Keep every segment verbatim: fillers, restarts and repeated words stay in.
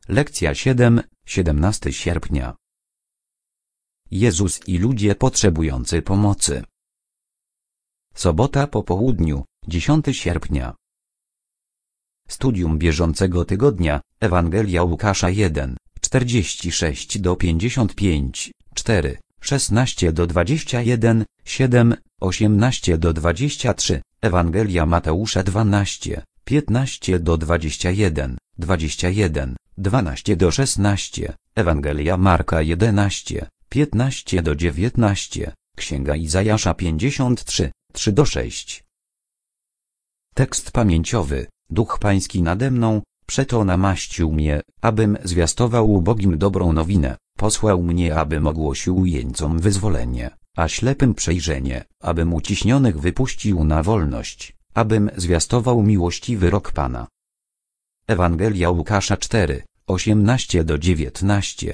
Lekcja siedem, siedemnastego sierpnia. Jezus i ludzie potrzebujący pomocy. Sobota po południu, dziesiątego sierpnia. Studium bieżącego tygodnia, Ewangelia Łukasza jeden, czterdzieści sześć do pięćdziesiąt pięć, cztery, szesnaście do dwudziestu jeden, siedem, osiemnaście do dwudziestu trzech, Ewangelia Mateusza dwanaście, piętnaście do dwudziestu jeden, dwudziesty jeden, dwanaście do szesnastu, Ewangelia Marka jedenaście, piętnaście do dziewiętnastu, Księga Izajasza pięćdziesiąt trzy, trzy do sześciu. Tekst pamięciowy. Duch Pański nade mną, przeto namaścił mnie, abym zwiastował ubogim dobrą nowinę, posłał mnie, abym ogłosił jeńcom wyzwolenie, a ślepym przejrzenie, abym uciśnionych wypuścił na wolność, abym zwiastował miłościwy rok Pana. Ewangelia Łukasza cztery, osiemnaście do dziewiętnastu.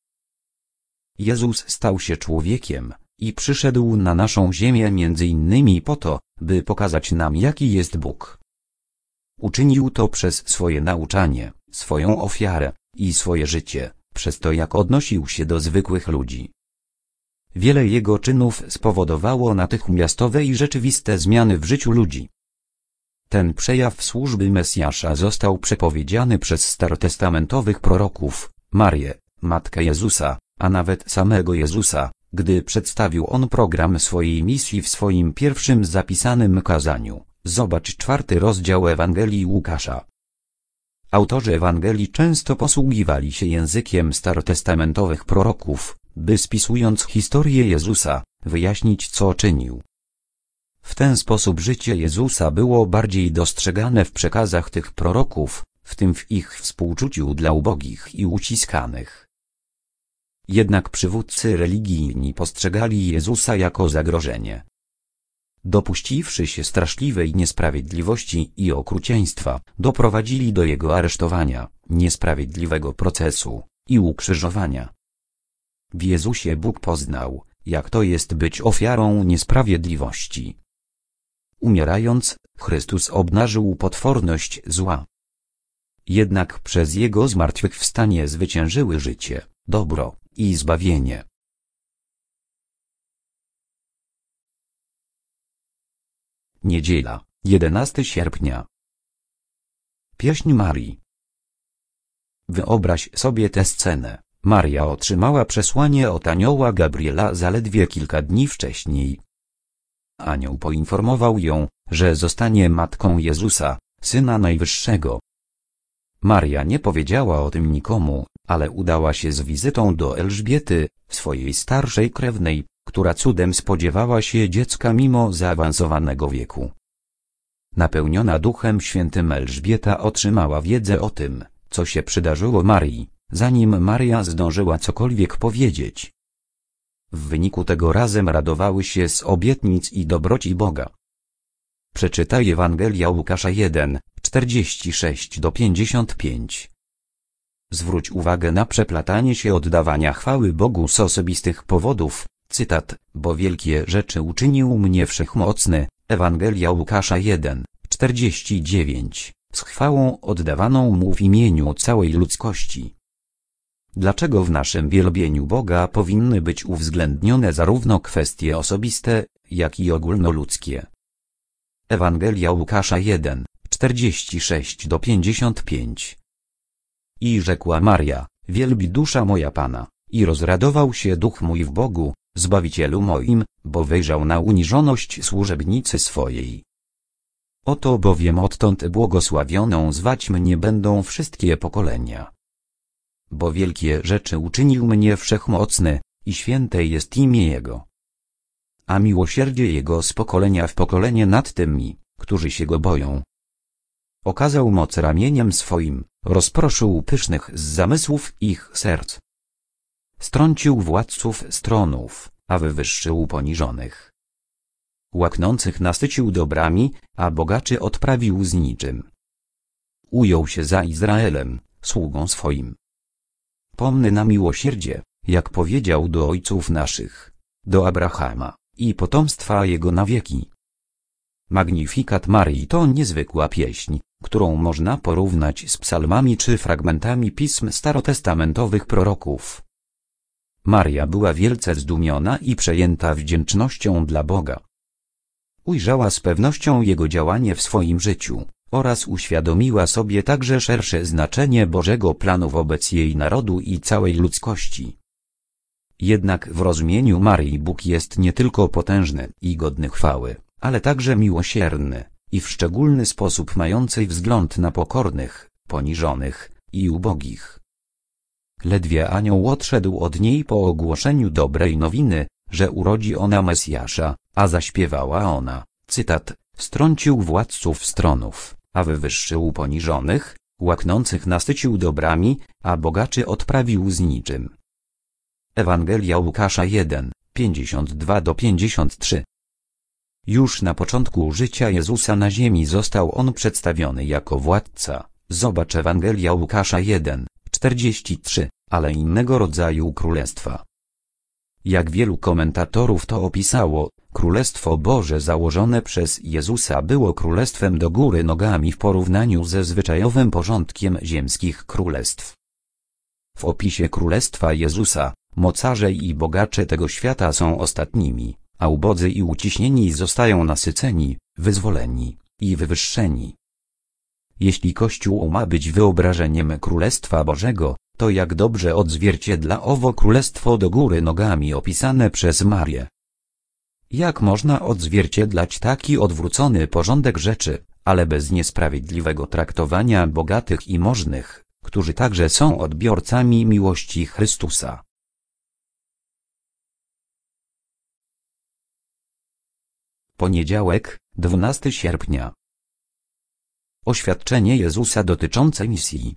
Jezus stał się człowiekiem i przyszedł na naszą ziemię między innymi po to, by pokazać nam, jaki jest Bóg. Uczynił to przez swoje nauczanie, swoją ofiarę i swoje życie, przez to, jak odnosił się do zwykłych ludzi. Wiele jego czynów spowodowało natychmiastowe i rzeczywiste zmiany w życiu ludzi. Ten przejaw służby Mesjasza został przepowiedziany przez starotestamentowych proroków, Marię, matkę Jezusa, a nawet samego Jezusa, gdy przedstawił on program swojej misji w swoim pierwszym zapisanym kazaniu. Zobacz czwarty rozdział Ewangelii Łukasza. Autorzy Ewangelii często posługiwali się językiem starotestamentowych proroków, by spisując historię Jezusa, wyjaśnić, co czynił. W ten sposób życie Jezusa było bardziej dostrzegane w przekazach tych proroków, w tym w ich współczuciu dla ubogich i uciskanych. Jednak przywódcy religijni postrzegali Jezusa jako zagrożenie. Dopuściwszy się straszliwej niesprawiedliwości i okrucieństwa, doprowadzili do jego aresztowania, niesprawiedliwego procesu i ukrzyżowania. W Jezusie Bóg poznał, jak to jest być ofiarą niesprawiedliwości. Umierając, Chrystus obnażył potworność zła. Jednak przez Jego zmartwychwstanie zwyciężyły życie, dobro i zbawienie. Niedziela, jedenastego sierpnia. Pieśń Marii. Wyobraź sobie tę scenę. Maria otrzymała przesłanie od anioła Gabriela zaledwie kilka dni wcześniej. Anioł poinformował ją, że zostanie matką Jezusa, Syna Najwyższego. Maria nie powiedziała o tym nikomu, ale udała się z wizytą do Elżbiety, swojej starszej krewnej, która cudem spodziewała się dziecka mimo zaawansowanego wieku. Napełniona Duchem Świętym Elżbieta otrzymała wiedzę o tym, co się przydarzyło Marii, zanim Maria zdążyła cokolwiek powiedzieć. W wyniku tego razem radowały się z obietnic i dobroci Boga. Przeczytaj Ewangelia Łukasza jeden, czterdzieści sześć do pięćdziesiąt pięć. Zwróć uwagę na przeplatanie się oddawania chwały Bogu z osobistych powodów. Cytat, bo wielkie rzeczy uczynił mnie Wszechmocny, Ewangelia Łukasza jeden, czterdzieści dziewięć, z chwałą oddawaną mu w imieniu całej ludzkości. Dlaczego w naszym wielbieniu Boga powinny być uwzględnione zarówno kwestie osobiste, jak i ogólnoludzkie? Ewangelia Łukasza jeden, czterdzieści sześć do pięćdziesiąt pięć. I rzekła Maria, wielbi dusza moja Pana, i rozradował się duch mój w Bogu, Zbawicielu moim, bo wejrzał na uniżoność służebnicy swojej. Oto bowiem odtąd błogosławioną zwać mnie będą wszystkie pokolenia. Bo wielkie rzeczy uczynił mnie Wszechmocny, i święte jest imię Jego. A miłosierdzie Jego z pokolenia w pokolenie nad tymi, którzy się Go boją. Okazał moc ramieniem swoim, rozproszył pysznych z zamysłów ich serc. Strącił władców z tronów, a wywyższył poniżonych. Łaknących nasycił dobrami, a bogaczy odprawił z niczym. Ujął się za Izraelem, sługą swoim. Pomny na miłosierdzie, jak powiedział do ojców naszych, do Abrahama i potomstwa jego na wieki. Magnifikat Marii to niezwykła pieśń, którą można porównać z psalmami czy fragmentami pism starotestamentowych proroków. Maria była wielce zdumiona i przejęta wdzięcznością dla Boga. Ujrzała z pewnością Jego działanie w swoim życiu oraz uświadomiła sobie także szersze znaczenie Bożego planu wobec jej narodu i całej ludzkości. Jednak w rozumieniu Maryi Bóg jest nie tylko potężny i godny chwały, ale także miłosierny i w szczególny sposób mający wzgląd na pokornych, poniżonych i ubogich. Ledwie anioł odszedł od niej po ogłoszeniu dobrej nowiny, że urodzi ona Mesjasza, a zaśpiewała ona, cytat, strącił władców stronów, a wywyższył poniżonych, łaknących nasycił dobrami, a bogaczy odprawił z niczym. Ewangelia Łukasza jeden, pięćdziesiąt dwa do pięćdziesiąt trzy. Już na początku życia Jezusa na ziemi został on przedstawiony jako władca. Zobacz Ewangelia Łukasza jeden, czterdzieści trzy, ale innego rodzaju królestwa. Jak wielu komentatorów to opisało, Królestwo Boże założone przez Jezusa było królestwem do góry nogami w porównaniu ze zwyczajowym porządkiem ziemskich królestw. W opisie Królestwa Jezusa, mocarze i bogacze tego świata są ostatnimi, a ubodzy i uciśnieni zostają nasyceni, wyzwoleni i wywyższeni. Jeśli Kościół ma być wyobrażeniem Królestwa Bożego, to jak dobrze odzwierciedla owo królestwo do góry nogami opisane przez Marię. Jak można odzwierciedlać taki odwrócony porządek rzeczy, ale bez niesprawiedliwego traktowania bogatych i możnych, którzy także są odbiorcami miłości Chrystusa? Poniedziałek, dwunastego sierpnia. Oświadczenie Jezusa dotyczące misji.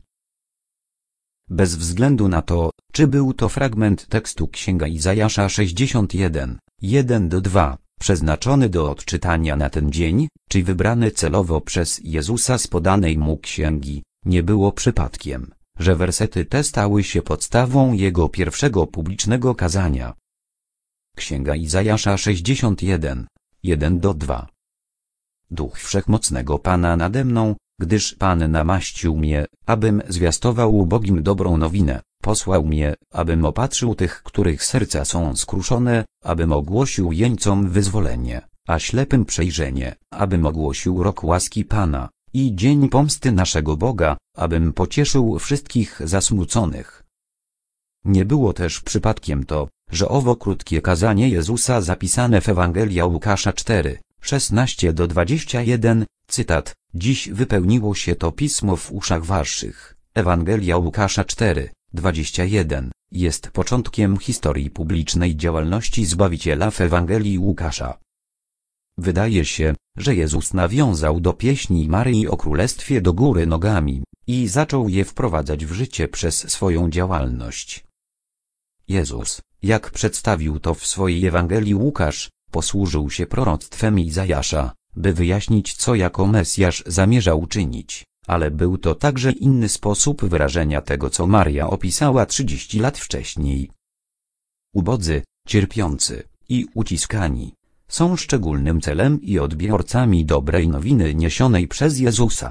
Bez względu na to, czy był to fragment tekstu Księga Izajasza sześćdziesiąt jeden, jeden do dwa, przeznaczony do odczytania na ten dzień, czy wybrany celowo przez Jezusa z podanej mu księgi, nie było przypadkiem, że wersety te stały się podstawą jego pierwszego publicznego kazania. Księga Izajasza sześćdziesiąt jeden, jeden do dwa. Duch Wszechmocnego Pana nade mną, gdyż Pan namaścił mnie, abym zwiastował ubogim dobrą nowinę, posłał mnie, abym opatrzył tych, których serca są skruszone, abym ogłosił jeńcom wyzwolenie, a ślepym przejrzenie, abym ogłosił rok łaski Pana i dzień pomsty naszego Boga, abym pocieszył wszystkich zasmuconych. Nie było też przypadkiem to, że owo krótkie kazanie Jezusa zapisane w Ewangelia Łukasza cztery, szesnaście do dwudziestu jeden, cytat, dziś wypełniło się to pismo w uszach waszych. Ewangelia Łukasza cztery, dwadzieścia jeden, jest początkiem historii publicznej działalności Zbawiciela w Ewangelii Łukasza. Wydaje się, że Jezus nawiązał do pieśni Maryi o Królestwie do góry nogami i zaczął je wprowadzać w życie przez swoją działalność. Jezus, jak przedstawił to w swojej Ewangelii Łukasz, posłużył się proroctwem Izajasza, by wyjaśnić, co jako Mesjasz zamierzał czynić, ale był to także inny sposób wyrażenia tego, co Maria opisała trzydzieści lat wcześniej. Ubodzy, cierpiący i uciskani są szczególnym celem i odbiorcami dobrej nowiny niesionej przez Jezusa.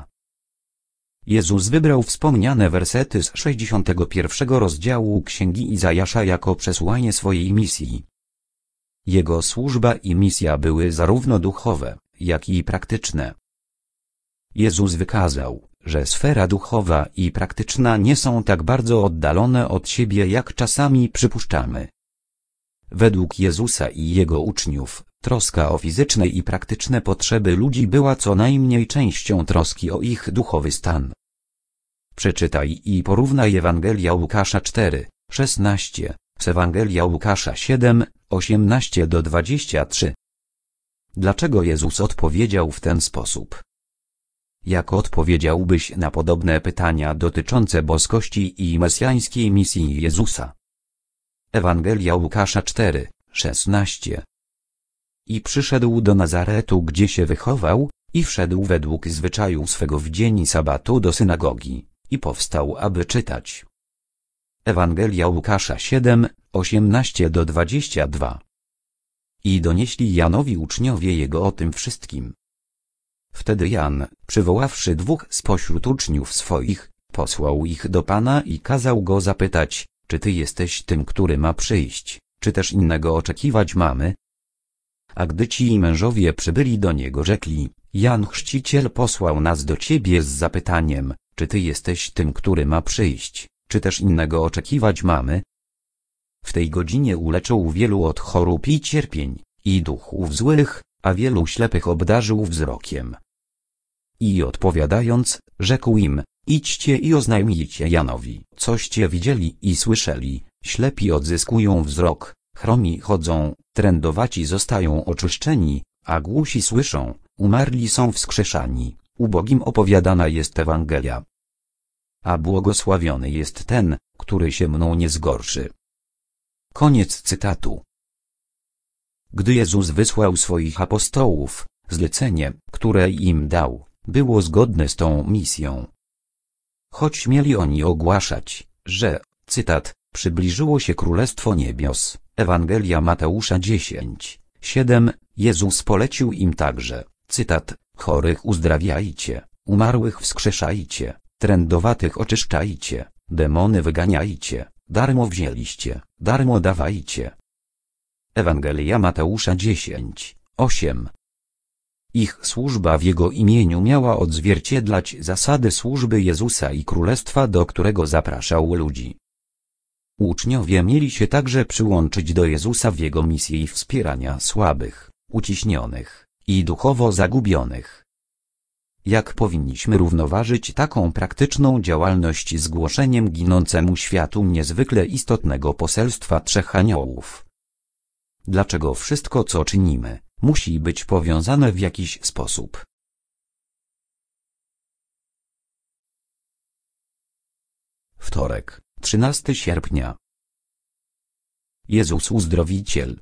Jezus wybrał wspomniane wersety z sześćdziesiątego pierwszego rozdziału Księgi Izajasza jako przesłanie swojej misji. Jego służba i misja były zarówno duchowe, jak i praktyczne. Jezus wykazał, że sfera duchowa i praktyczna nie są tak bardzo oddalone od siebie, jak czasami przypuszczamy. Według Jezusa i jego uczniów, troska o fizyczne i praktyczne potrzeby ludzi była co najmniej częścią troski o ich duchowy stan. Przeczytaj i porównaj Ewangelia Łukasza cztery, szesnaście, z Ewangelia Łukasza siedem, osiemnaście do dwudziestu trzech. Dlaczego Jezus odpowiedział w ten sposób? Jak odpowiedziałbyś na podobne pytania dotyczące boskości i mesjańskiej misji Jezusa? Ewangelia Łukasza cztery, szesnaście. I przyszedł do Nazaretu, gdzie się wychował, i wszedł według zwyczaju swego w dzień sabatu do synagogi, i powstał, aby czytać. Ewangelia Łukasza siedem, osiemnaście do dwudziestu dwóch. I donieśli Janowi uczniowie jego o tym wszystkim. Wtedy Jan, przywoławszy dwóch spośród uczniów swoich, posłał ich do Pana i kazał go zapytać, czy Ty jesteś tym, który ma przyjść, czy też innego oczekiwać mamy? A gdy ci mężowie przybyli do niego, rzekli: Jan Chrzciciel posłał nas do Ciebie z zapytaniem, czy Ty jesteś tym, który ma przyjść, czy też innego oczekiwać mamy? W tej godzinie uleczył wielu od chorób i cierpień, i duchów złych, a wielu ślepych obdarzył wzrokiem. I odpowiadając, rzekł im: idźcie i oznajmijcie Janowi, coście widzieli i słyszeli: ślepi odzyskują wzrok, chromi chodzą, trędowaci zostają oczyszczeni, a głusi słyszą, umarli są wskrzeszani, ubogim opowiadana jest Ewangelia. A błogosławiony jest ten, który się mną nie zgorszy. Koniec cytatu. Gdy Jezus wysłał swoich apostołów, zlecenie, które im dał, było zgodne z tą misją. Choć mieli oni ogłaszać, że, cytat, przybliżyło się Królestwo Niebios, Ewangelia Mateusza dziesięć, siedem, Jezus polecił im także, cytat, chorych uzdrawiajcie, umarłych wskrzeszajcie, trędowatych oczyszczajcie, demony wyganiajcie, darmo wzięliście, darmo dawajcie. Ewangelia Mateusza dziesięć, osiem. Ich służba w Jego imieniu miała odzwierciedlać zasady służby Jezusa i Królestwa, do którego zapraszał ludzi. Uczniowie mieli się także przyłączyć do Jezusa w Jego misji wspierania słabych, uciśnionych i duchowo zagubionych. Jak powinniśmy równoważyć taką praktyczną działalność z głoszeniem ginącemu światu niezwykle istotnego poselstwa trzech aniołów? Dlaczego wszystko, co czynimy, musi być powiązane w jakiś sposób? Wtorek, trzynastego sierpnia. Jezus Uzdrowiciel.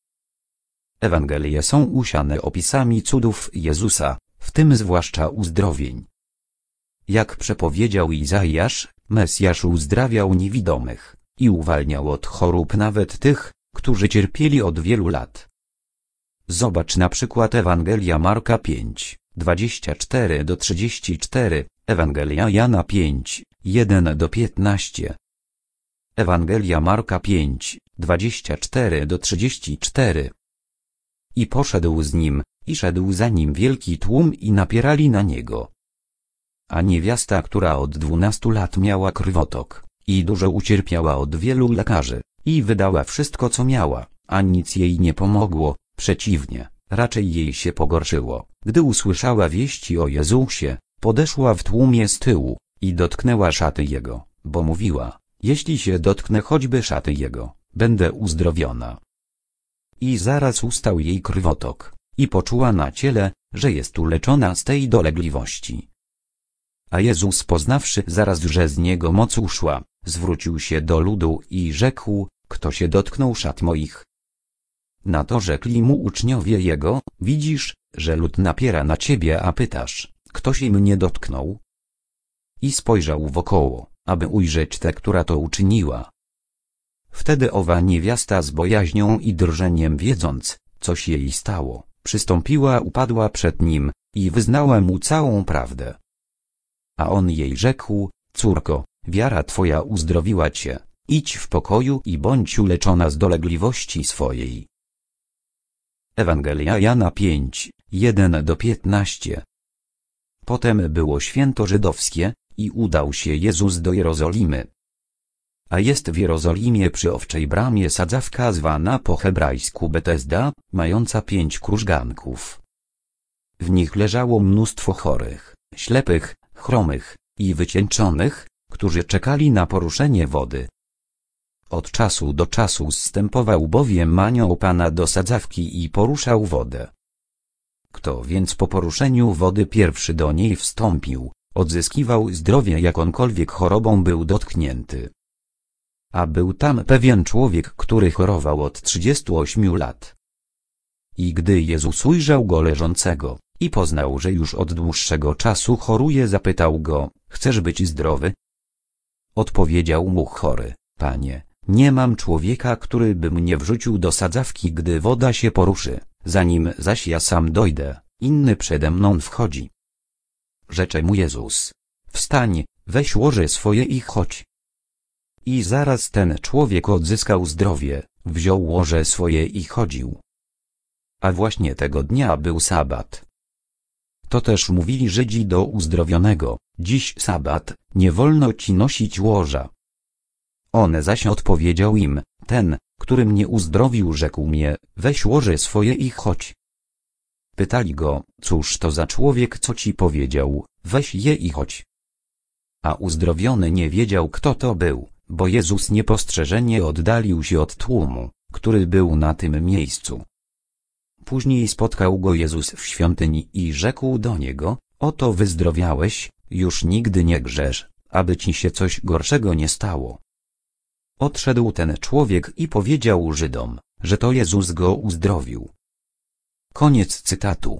Ewangelie są usiane opisami cudów Jezusa, w tym zwłaszcza uzdrowień. Jak przepowiedział Izajasz, Mesjasz uzdrawiał niewidomych i uwalniał od chorób nawet tych, którzy cierpieli od wielu lat. Zobacz na przykład Ewangelia Marka pięć, dwadzieścia cztery do trzydziestu czterech, Ewangelia Jana pięć, jeden do piętnastu. Ewangelia Marka pięć, dwadzieścia cztery do trzydziestu czterech. I poszedł z nim, i szedł za nim wielki tłum i napierali na niego. A niewiasta, która od dwunastu lat miała krwotok, i dużo ucierpiała od wielu lekarzy, i wydała wszystko, co miała, a nic jej nie pomogło, przeciwnie, raczej jej się pogorszyło. Gdy usłyszała wieści o Jezusie, podeszła w tłumie z tyłu i dotknęła szaty Jego, bo mówiła: jeśli się dotknę choćby szaty Jego, będę uzdrowiona. I zaraz ustał jej krwotok, i poczuła na ciele, że jest uleczona z tej dolegliwości. A Jezus, poznawszy zaraz, że z Niego moc uszła, zwrócił się do ludu i rzekł: kto się dotknął szat moich? Na to rzekli mu uczniowie Jego: widzisz, że lud napiera na Ciebie, a pytasz: kto się mnie dotknął? I spojrzał wokoło, aby ujrzeć tę, która to uczyniła. Wtedy owa niewiasta z bojaźnią i drżeniem, wiedząc, co się jej stało, przystąpiła, upadła przed nim i wyznała mu całą prawdę. A on jej rzekł: córko, wiara twoja uzdrowiła cię, idź w pokoju i bądź uleczona z dolegliwości swojej. Ewangelia Jana pięć, jeden do piętnastu. Potem było święto żydowskie, i udał się Jezus do Jerozolimy. A jest w Jerozolimie przy Owczej Bramie sadzawka zwana po hebrajsku Betesda, mająca pięć krużganków. W nich leżało mnóstwo chorych, ślepych, chromych i wycieńczonych, którzy czekali na poruszenie wody. Od czasu do czasu zstępował bowiem anioł Pana do sadzawki i poruszał wodę. Kto więc po poruszeniu wody pierwszy do niej wstąpił, odzyskiwał zdrowie, jaką-kolwiek chorobą był dotknięty. A był tam pewien człowiek, który chorował od trzydziestu ośmiu lat. I gdy Jezus ujrzał go leżącego i poznał, że już od dłuższego czasu choruje, zapytał go: chcesz być zdrowy? Odpowiedział mu chory: Panie, nie mam człowieka, który by mnie wrzucił do sadzawki, gdy woda się poruszy, zanim zaś ja sam dojdę, inny przede mną wchodzi. Rzecze mu Jezus: wstań, weź łoże swoje i chodź. I zaraz ten człowiek odzyskał zdrowie, wziął łoże swoje i chodził. A właśnie tego dnia był sabat. To też mówili Żydzi do uzdrowionego: dziś sabat, nie wolno ci nosić łoża. On zaś odpowiedział im: ten, który mnie uzdrowił, rzekł mnie: weź łoże swoje i chodź. Pytali go: cóż to za człowiek, co ci powiedział: weź je i chodź? A uzdrowiony nie wiedział, kto to był, bo Jezus niepostrzeżenie oddalił się od tłumu, który był na tym miejscu. Później spotkał go Jezus w świątyni i rzekł do niego: oto wyzdrowiałeś, już nigdy nie grzesz, aby ci się coś gorszego nie stało. Odszedł ten człowiek i powiedział Żydom, że to Jezus go uzdrowił. Koniec cytatu.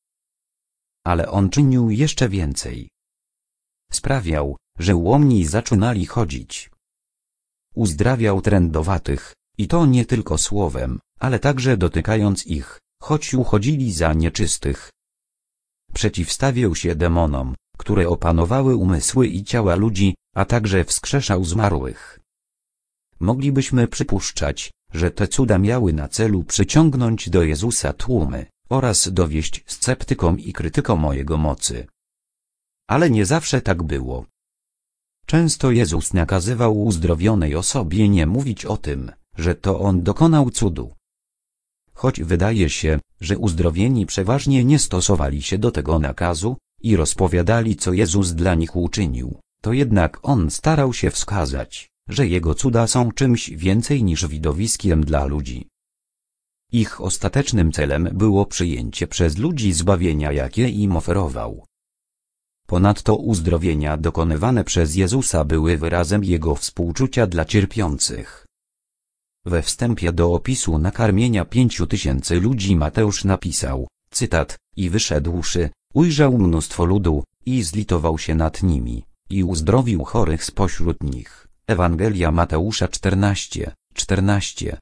Ale on czynił jeszcze więcej. Sprawiał, że ułomni zaczynali chodzić. Uzdrawiał trędowatych, i to nie tylko słowem, ale także dotykając ich, choć uchodzili za nieczystych. Przeciwstawiał się demonom, które opanowały umysły i ciała ludzi, a także wskrzeszał zmarłych. Moglibyśmy przypuszczać, że te cuda miały na celu przyciągnąć do Jezusa tłumy, oraz dowieść sceptykom i krytykom o Jego mocy. Ale nie zawsze tak było. Często Jezus nakazywał uzdrowionej osobie nie mówić o tym, że to On dokonał cudu. Choć wydaje się, że uzdrowieni przeważnie nie stosowali się do tego nakazu i rozpowiadali, co Jezus dla nich uczynił, to jednak On starał się wskazać, że Jego cuda są czymś więcej niż widowiskiem dla ludzi. Ich ostatecznym celem było przyjęcie przez ludzi zbawienia, jakie im oferował. Ponadto uzdrowienia dokonywane przez Jezusa były wyrazem Jego współczucia dla cierpiących. We wstępie do opisu nakarmienia pięciu tysięcy ludzi Mateusz napisał, cytat: i wyszedłszy, ujrzał mnóstwo ludu, i zlitował się nad nimi, i uzdrowił chorych spośród nich. Ewangelia Mateusza czternaście, czternaście.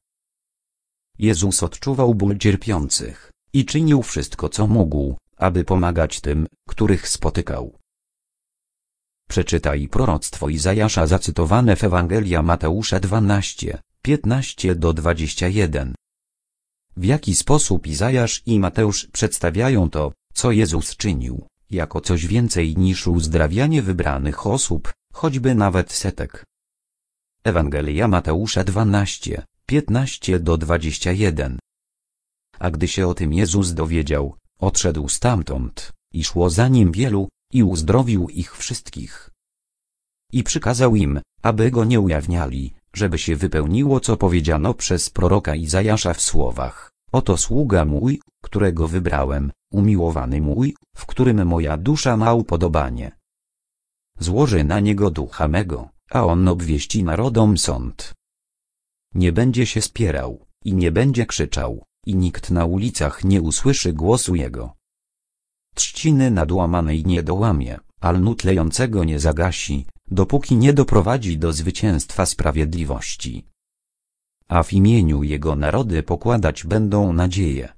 Jezus odczuwał ból cierpiących i czynił wszystko, co mógł, aby pomagać tym, których spotykał. Przeczytaj proroctwo Izajasza zacytowane w Ewangelia Mateusza dwanaście, piętnaście do dwudziestu jeden. W jaki sposób Izajasz i Mateusz przedstawiają to, co Jezus czynił, jako coś więcej niż uzdrawianie wybranych osób, choćby nawet setek. Ewangelia Mateusza dwanaście, piętnaście do dwudziestu jeden. A gdy się o tym Jezus dowiedział, odszedł stamtąd, i szło za nim wielu, i uzdrowił ich wszystkich. I przykazał im, aby go nie ujawniali, żeby się wypełniło, co powiedziano przez proroka Izajasza w słowach: oto sługa mój, którego wybrałem, umiłowany mój, w którym moja dusza ma upodobanie. Złożę na niego ducha mego, a on obwieści narodom sąd. Nie będzie się spierał, i nie będzie krzyczał, i nikt na ulicach nie usłyszy głosu jego. Trzciny nadłamanej nie dołamie, a lnu tlejącego nie zagasi, dopóki nie doprowadzi do zwycięstwa sprawiedliwości. A w imieniu jego narody pokładać będą nadzieję.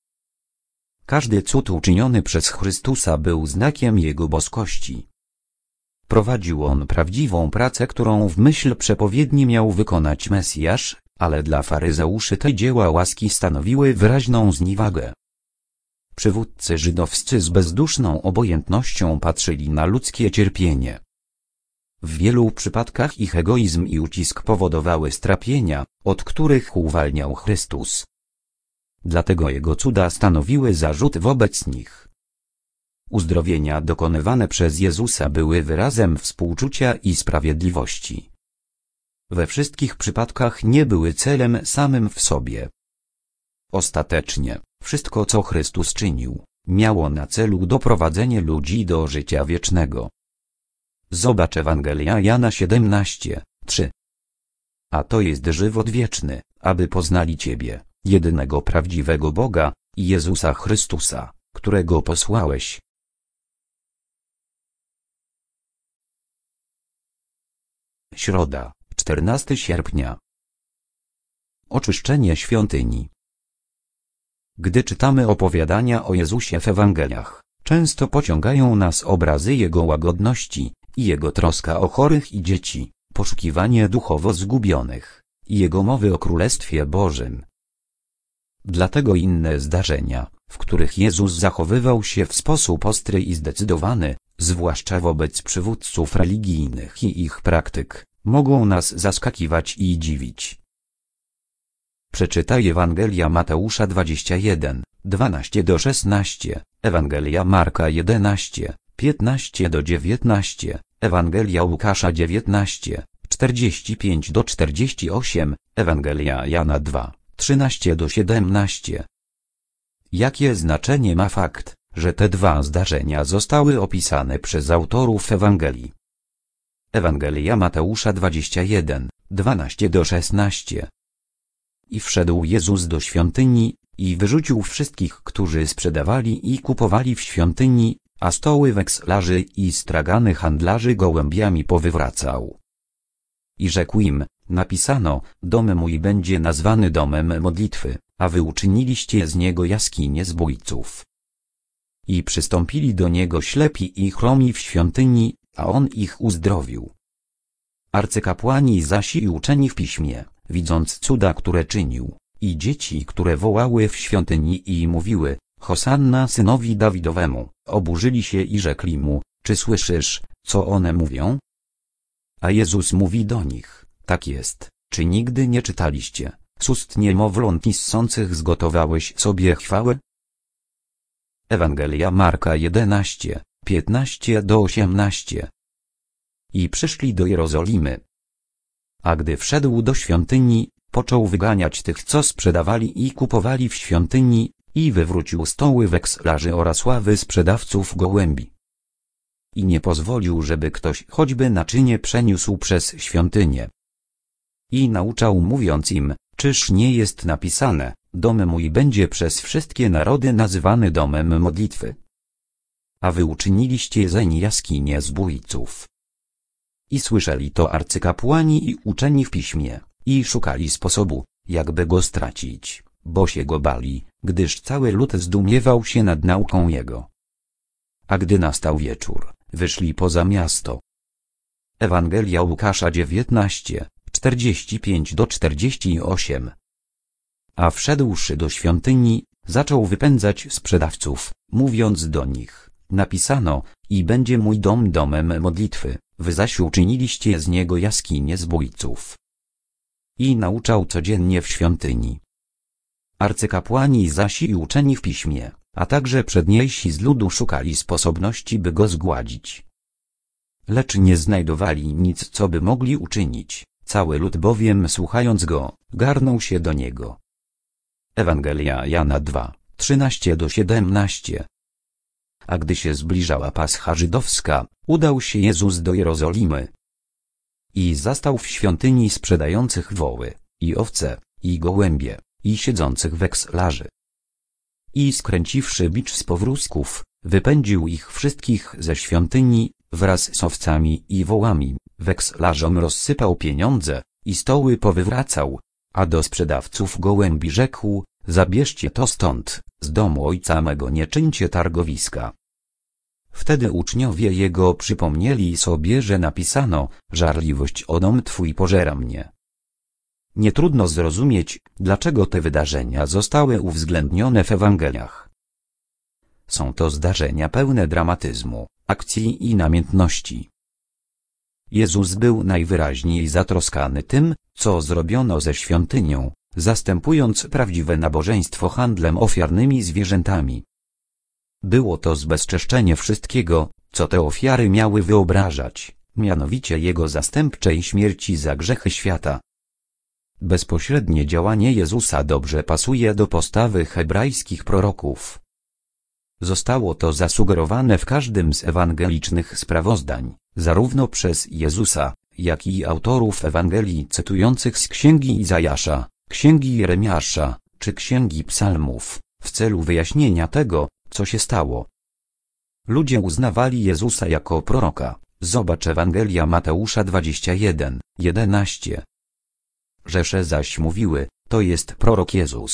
Każdy cud uczyniony przez Chrystusa był znakiem Jego boskości. Prowadził On prawdziwą pracę, którą w myśl przepowiedni miał wykonać Mesjasz, ale dla faryzeuszy te dzieła łaski stanowiły wyraźną zniewagę. Przywódcy żydowscy z bezduszną obojętnością patrzyli na ludzkie cierpienie. W wielu przypadkach ich egoizm i ucisk powodowały strapienia, od których uwalniał Chrystus. Dlatego Jego cuda stanowiły zarzut wobec nich. Uzdrowienia dokonywane przez Jezusa były wyrazem współczucia i sprawiedliwości. We wszystkich przypadkach nie były celem samym w sobie. Ostatecznie, wszystko, co Chrystus czynił, miało na celu doprowadzenie ludzi do życia wiecznego. Zobacz Ewangelia Jana siedemnaście, trzy. A to jest żywot wieczny, aby poznali Ciebie, jedynego prawdziwego Boga, i Jezusa Chrystusa, którego posłałeś. Środa, czternastego sierpnia. Oczyszczenie świątyni. Gdy czytamy opowiadania o Jezusie w Ewangeliach, często pociągają nas obrazy Jego łagodności i Jego troska o chorych i dzieci, poszukiwanie duchowo zgubionych i Jego mowy o Królestwie Bożym. Dlatego inne zdarzenia, w których Jezus zachowywał się w sposób ostry i zdecydowany, zwłaszcza wobec przywódców religijnych i ich praktyk, mogą nas zaskakiwać i dziwić. Przeczytaj Ewangelia Mateusza dwadzieścia jeden, dwanaście do szesnastu, Ewangelia Marka jedenaście, piętnaście do dziewiętnastu, Ewangelia Łukasza dziewiętnaście, czterdzieści pięć do czterdziestu ośmiu, Ewangelia Jana dwa, trzynaście do siedemnastu. Jakie znaczenie ma fakt, że te dwa zdarzenia zostały opisane przez autorów Ewangelii? Ewangelia Mateusza dwadzieścia jeden, dwanaście do szesnastu. I wszedł Jezus do świątyni, i wyrzucił wszystkich, którzy sprzedawali i kupowali w świątyni, a stoły wekslarzy i stragany handlarzy gołębiami powywracał. I rzekł im, napisano, dom mój będzie nazwany domem modlitwy, a wy uczyniliście z niego jaskinię zbójców. I przystąpili do niego ślepi i chromi w świątyni, a on ich uzdrowił. Arcykapłani zaś i uczeni w piśmie, widząc cuda, które czynił, i dzieci, które wołały w świątyni i mówiły, Hosanna synowi Dawidowemu, oburzyli się i rzekli mu, czy słyszysz, co one mówią? A Jezus mówi do nich, tak jest, czy nigdy nie czytaliście, z ust niemowląt ssących zgotowałeś sobie chwałę? Ewangelia Marka jedenaście, piętnaście do osiemnastu. I przyszli do Jerozolimy. A gdy wszedł do świątyni, począł wyganiać tych, co sprzedawali i kupowali w świątyni, i wywrócił stoły wekslarzy oraz ławy sprzedawców gołębi. I nie pozwolił, żeby ktoś choćby naczynie przeniósł przez świątynię. I nauczał, mówiąc im, czyż nie jest napisane, dom mój będzie przez wszystkie narody nazywany domem modlitwy. A wy uczyniliście zeń jaskinię zbójców. I słyszeli to arcykapłani i uczeni w piśmie, i szukali sposobu, jakby go stracić, bo się go bali, gdyż cały lud zdumiewał się nad nauką jego. A gdy nastał wieczór, wyszli poza miasto. Ewangelia Łukasza dziewiętnaście, czterdzieści pięć do czterdziestu ośmiu. A wszedłszy do świątyni, zaczął wypędzać sprzedawców, mówiąc do nich, napisano, i będzie mój dom domem modlitwy, wy zaś uczyniliście z niego jaskinię zbójców. I nauczał codziennie w świątyni. Arcykapłani zaś i uczeni w piśmie, a także przedniejsi z ludu szukali sposobności, by go zgładzić. Lecz nie znajdowali nic, co by mogli uczynić, cały lud bowiem, słuchając go, garnął się do niego. Ewangelia Jana dwa, trzynaście do siedemnastu. A gdy się zbliżała Pascha żydowska, udał się Jezus do Jerozolimy. I zastał w świątyni sprzedających woły, i owce, i gołębie, i siedzących wekslarzy. I skręciwszy bicz z powrózków, wypędził ich wszystkich ze świątyni, wraz z owcami i wołami, wekslarzom rozsypał pieniądze, i stoły powywracał, a do sprzedawców gołębi rzekł, zabierzcie to stąd, z domu ojca mego nie czyńcie targowiska. Wtedy uczniowie jego przypomnieli sobie, że napisano, żarliwość o dom twój pożera mnie. Nie trudno zrozumieć, dlaczego te wydarzenia zostały uwzględnione w Ewangeliach. Są to zdarzenia pełne dramatyzmu, akcji i namiętności. Jezus był najwyraźniej zatroskany tym, co zrobiono ze świątynią, zastępując prawdziwe nabożeństwo handlem ofiarnymi zwierzętami. Było to zbezczeszczenie wszystkiego, co te ofiary miały wyobrażać, mianowicie Jego zastępczej śmierci za grzechy świata. Bezpośrednie działanie Jezusa dobrze pasuje do postawy hebrajskich proroków. Zostało to zasugerowane w każdym z ewangelicznych sprawozdań, zarówno przez Jezusa, jak i autorów Ewangelii cytujących z Księgi Izajasza, Księgi Jeremiasza, czy Księgi Psalmów, w celu wyjaśnienia tego, co się stało. Ludzie uznawali Jezusa jako proroka. Zobacz Ewangelia Mateusza dwadzieścia jeden, jedenaście. Rzesze zaś mówiły, to jest prorok Jezus,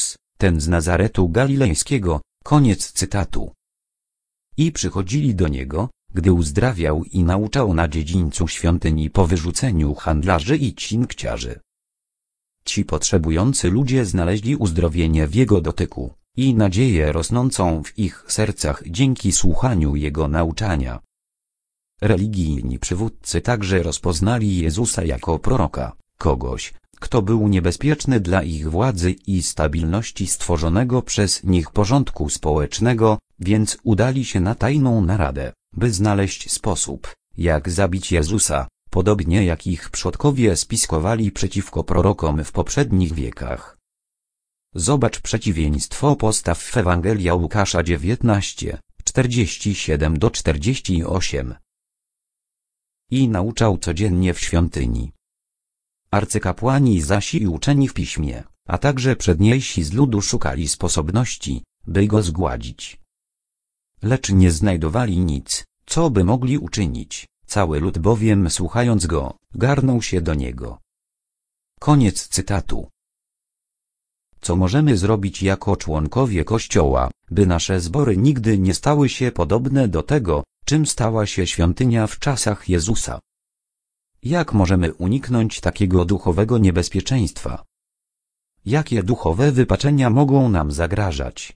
ten z Nazaretu Galilejskiego. Koniec cytatu. I przychodzili do niego, gdy uzdrawiał i nauczał na dziedzińcu świątyni po wyrzuceniu handlarzy i cinkciarzy. Ci potrzebujący ludzie znaleźli uzdrowienie w jego dotyku i nadzieję rosnącą w ich sercach dzięki słuchaniu jego nauczania. Religijni przywódcy także rozpoznali Jezusa jako proroka, kogoś, kto był niebezpieczny dla ich władzy i stabilności stworzonego przez nich porządku społecznego, więc udali się na tajną naradę, by znaleźć sposób, jak zabić Jezusa, podobnie jak ich przodkowie spiskowali przeciwko prorokom w poprzednich wiekach. Zobacz przeciwieństwo postaw w Ewangelia Łukasza dziewiętnaście, czterdzieści siedem do czterdziestu ośmiu. I nauczał codziennie w świątyni. Arcykapłani zaś i uczeni w piśmie, a także przedniejsi z ludu szukali sposobności, by go zgładzić. Lecz nie znajdowali nic, co by mogli uczynić, cały lud bowiem słuchając go, garnął się do niego. Koniec cytatu. Co możemy zrobić jako członkowie Kościoła, by nasze zbory nigdy nie stały się podobne do tego, czym stała się świątynia w czasach Jezusa? Jak możemy uniknąć takiego duchowego niebezpieczeństwa? Jakie duchowe wypaczenia mogą nam zagrażać?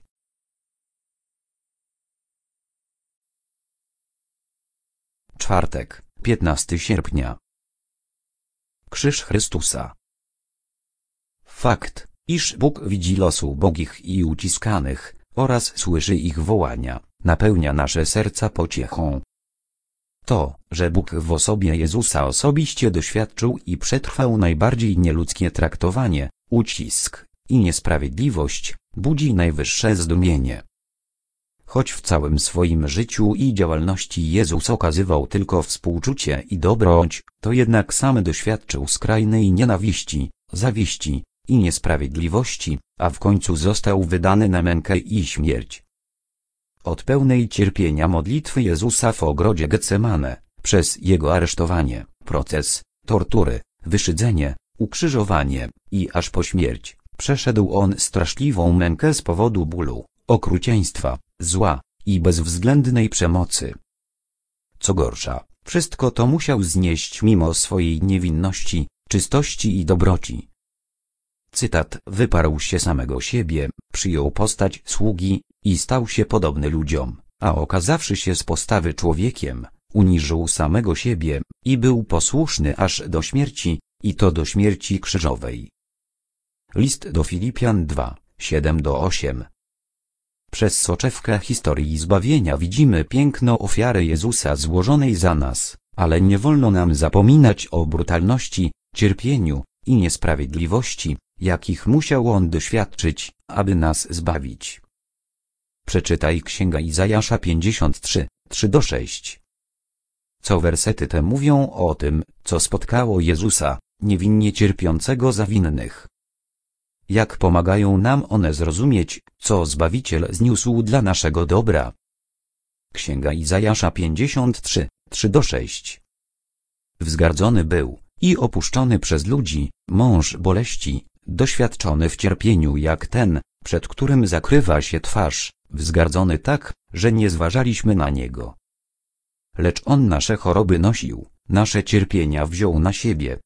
Czwartek, piętnastego sierpnia. Krzyż Chrystusa. Fakt, iż Bóg widzi losu ubogich i uciskanych, oraz słyszy ich wołania, napełnia nasze serca pociechą. To, że Bóg w osobie Jezusa osobiście doświadczył i przetrwał najbardziej nieludzkie traktowanie, ucisk i niesprawiedliwość, budzi najwyższe zdumienie. Choć w całym swoim życiu i działalności Jezus okazywał tylko współczucie i dobroć, to jednak sam doświadczył skrajnej nienawiści, zawiści i niesprawiedliwości, a w końcu został wydany na mękę i śmierć. Od pełnej cierpienia modlitwy Jezusa w ogrodzie Getsemane, przez jego aresztowanie, proces, tortury, wyszydzenie, ukrzyżowanie i aż po śmierć, przeszedł on straszliwą mękę z powodu bólu, okrucieństwa, zła i bezwzględnej przemocy. Co gorsza, wszystko to musiał znieść mimo swojej niewinności, czystości i dobroci. Cytat: wyparł się samego siebie, przyjął postać sługi i stał się podobny ludziom, a okazawszy się z postawy człowiekiem, uniżył samego siebie i był posłuszny aż do śmierci, i to do śmierci krzyżowej. List do Filipian dwa, siedem do ośmiu. Przez soczewkę historii zbawienia widzimy piękno ofiary Jezusa złożonej za nas, ale nie wolno nam zapominać o brutalności, cierpieniu i niesprawiedliwości, jakich musiał on doświadczyć, aby nas zbawić. Przeczytaj Księga Izajasza pięćdziesiąt trzy, trzy do sześciu. Co wersety te mówią o tym, co spotkało Jezusa, niewinnie cierpiącego za winnych. Jak pomagają nam one zrozumieć, co Zbawiciel zniósł dla naszego dobra. Księga Izajasza pięćdziesiąt trzy, trzy do sześciu. Wzgardzony był i opuszczony przez ludzi, mąż boleści, doświadczony w cierpieniu jak ten, przed którym zakrywa się twarz, wzgardzony tak, że nie zważaliśmy na niego. Lecz on nasze choroby nosił, nasze cierpienia wziął na siebie.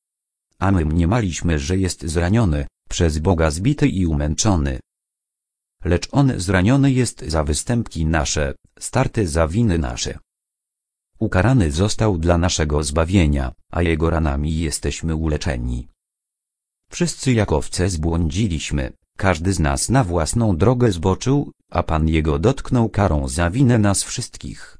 A my mniemaliśmy, że jest zraniony, przez Boga zbity i umęczony. Lecz on zraniony jest za występki nasze, starty za winy nasze. Ukarany został dla naszego zbawienia, a jego ranami jesteśmy uleczeni. Wszyscy jak owce zbłądziliśmy, każdy z nas na własną drogę zboczył, a Pan jego dotknął karą za winę nas wszystkich.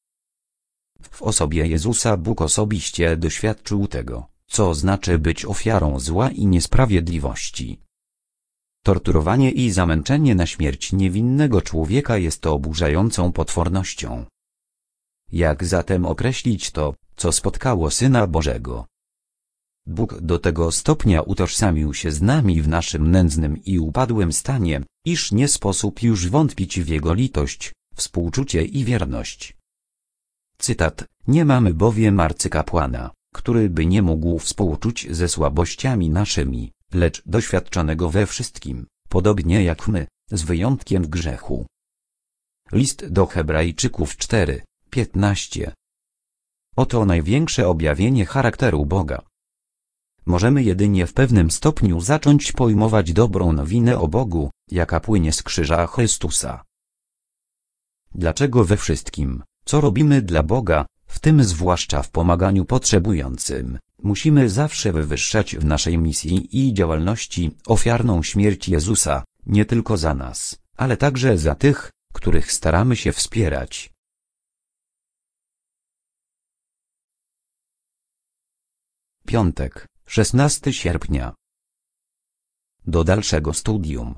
W osobie Jezusa Bóg osobiście doświadczył tego, co znaczy być ofiarą zła i niesprawiedliwości. Torturowanie i zamęczenie na śmierć niewinnego człowieka jest oburzającą potwornością. Jak zatem określić to, co spotkało Syna Bożego? Bóg do tego stopnia utożsamił się z nami w naszym nędznym i upadłym stanie, iż nie sposób już wątpić w Jego litość, współczucie i wierność. Cytat: nie mamy bowiem arcykapłana, który by nie mógł współczuć ze słabościami naszymi, lecz doświadczonego we wszystkim, podobnie jak my, z wyjątkiem grzechu. List do Hebrajczyków cztery, piętnaście. Oto największe objawienie charakteru Boga. Możemy jedynie w pewnym stopniu zacząć pojmować dobrą nowinę o Bogu, jaka płynie z krzyża Chrystusa. Dlaczego we wszystkim, co robimy dla Boga, w tym zwłaszcza w pomaganiu potrzebującym, musimy zawsze wywyższać w naszej misji i działalności ofiarną śmierć Jezusa, nie tylko za nas, ale także za tych, których staramy się wspierać. Piątek, szesnastego sierpnia. Do dalszego studium.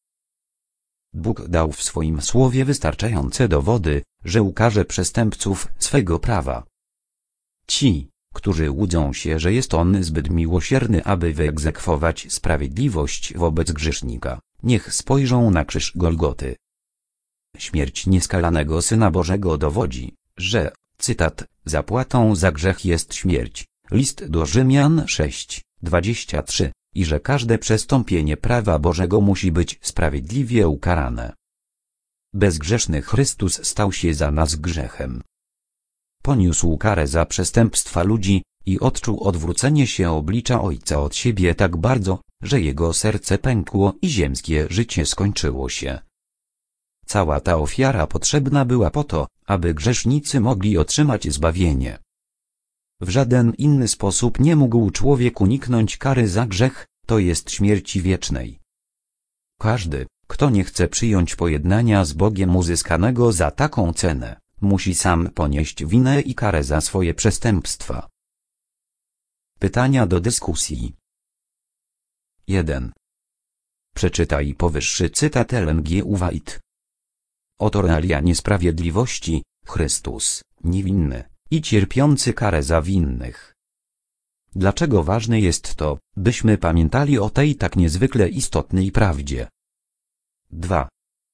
Bóg dał w swoim słowie wystarczające dowody, że ukarze przestępców swego prawa. Ci, którzy łudzą się, że jest On zbyt miłosierny, aby wyegzekwować sprawiedliwość wobec grzesznika, niech spojrzą na krzyż Golgoty. Śmierć nieskalanego Syna Bożego dowodzi, że, cytat, zapłatą za grzech jest śmierć, list do Rzymian sześć, dwadzieścia trzy, i że każde przestąpienie prawa Bożego musi być sprawiedliwie ukarane. Bezgrzeszny Chrystus stał się za nas grzechem. Poniósł karę za przestępstwa ludzi i odczuł odwrócenie się oblicza Ojca od siebie tak bardzo, że jego serce pękło i ziemskie życie skończyło się. Cała ta ofiara potrzebna była po to, aby grzesznicy mogli otrzymać zbawienie. W żaden inny sposób nie mógł człowiek uniknąć kary za grzech, to jest śmierci wiecznej. Każdy, kto nie chce przyjąć pojednania z Bogiem uzyskanego za taką cenę, musi sam ponieść winę i karę za swoje przestępstwa. Pytania do dyskusji. jeden. Przeczytaj powyższy cytat Ellen G. White. Oto realia niesprawiedliwości, Chrystus, niewinny i cierpiący karę za winnych. Dlaczego ważne jest to, byśmy pamiętali o tej tak niezwykle istotnej prawdzie? dwa.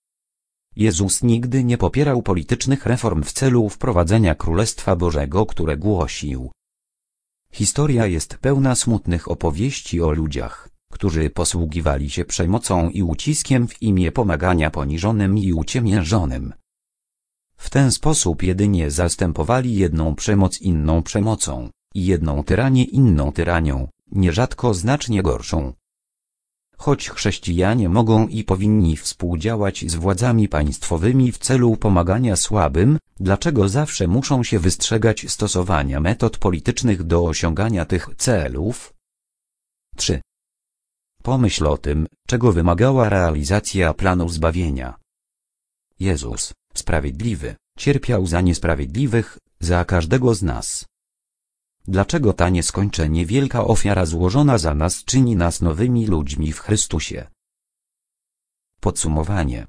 Jezus nigdy nie popierał politycznych reform w celu wprowadzenia Królestwa Bożego, które głosił. Historia jest pełna smutnych opowieści o ludziach, którzy posługiwali się przemocą i uciskiem w imię pomagania poniżonym i uciemiężonym. W ten sposób jedynie zastępowali jedną przemoc inną przemocą, i jedną tyranię inną tyranią, nierzadko znacznie gorszą. Choć chrześcijanie mogą i powinni współdziałać z władzami państwowymi w celu pomagania słabym, dlaczego zawsze muszą się wystrzegać stosowania metod politycznych do osiągania tych celów? trzy. Pomyśl o tym, czego wymagała realizacja planu zbawienia. Jezus, sprawiedliwy, cierpiał za niesprawiedliwych, za każdego z nas. Dlaczego ta nieskończenie wielka ofiara złożona za nas czyni nas nowymi ludźmi w Chrystusie? Podsumowanie.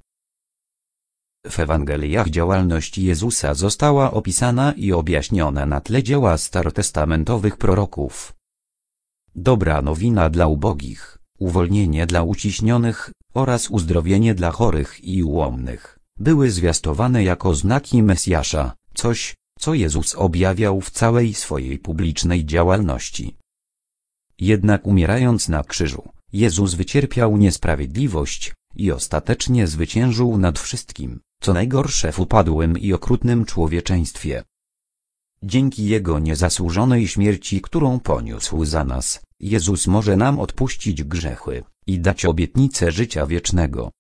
W Ewangeliach działalność Jezusa została opisana i objaśniona na tle dzieła starotestamentowych proroków. Dobra nowina dla ubogich, uwolnienie dla uciśnionych oraz uzdrowienie dla chorych i ułomnych były zwiastowane jako znaki Mesjasza, coś, co Jezus objawiał w całej swojej publicznej działalności. Jednak umierając na krzyżu, Jezus wycierpiał niesprawiedliwość i ostatecznie zwyciężył nad wszystkim, co najgorsze w upadłym i okrutnym człowieczeństwie. Dzięki Jego niezasłużonej śmierci, którą poniósł za nas, Jezus może nam odpuścić grzechy i dać obietnicę życia wiecznego.